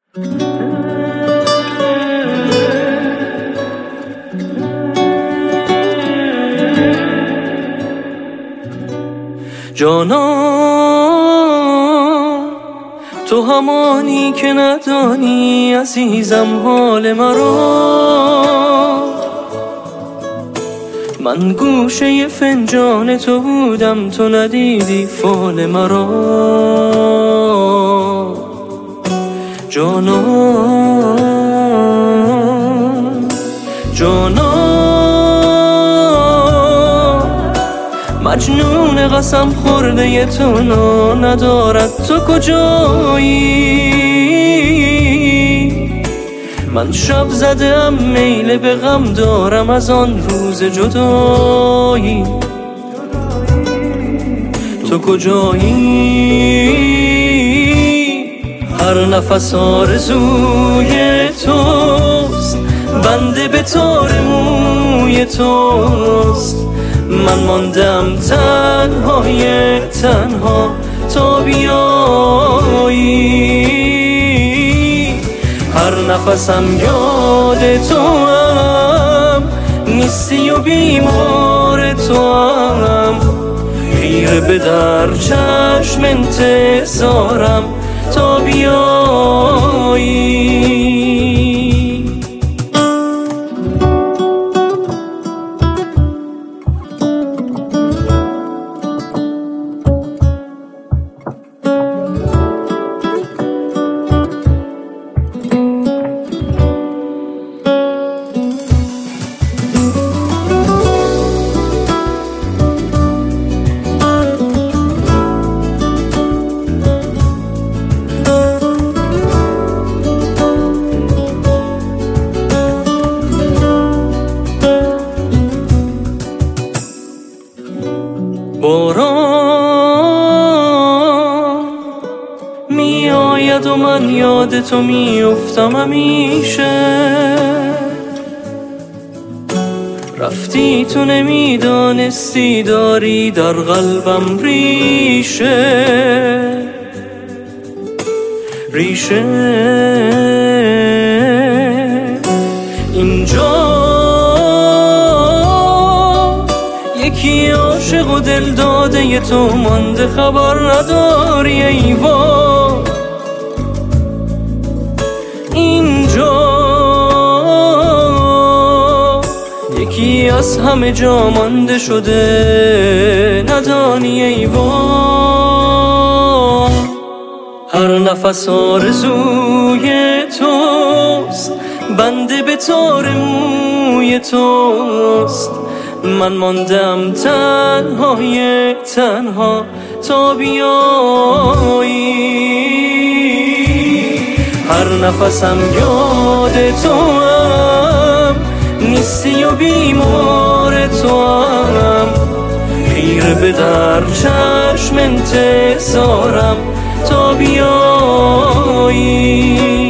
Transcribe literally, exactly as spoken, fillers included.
جانان تو همانی که ندانی عزیزم حال مرا، من گوشه فنجان تو بودم تو ندیدی فال مرا. جانان جانان مجنون قسم خورده تو ندارد تو کجایی؟ من شب زدم میل به غم دارم از آن روز جدایی. تو کجایی؟ هر نفس آرزوی توست، بنده به تار موی توست. من ماندم تنهای تنها تا بیایی. هر نفسم یاد تو هم نیستی و بیمار تو هم، خیره به در چشم انتظارم تا بیایی. باران می آید و من یاد تو می افتم همیشه. رفتی تو نمیدانستی داری در قلبم ریشه ریشه. اینجا یکی عاشق و دل داده تو مانده خبر نداری ای وای. اینجا یکی از همه جا مانده شده ندانی ای وای. هر نفس آرزوی توست، بنده به تار موی توست. من ماندم تنهای تنها تا بیایی. هر نفسم یاد تو هم نیستی و بیمار تو هم، خیره به در چشم انتظارم تا بیایی.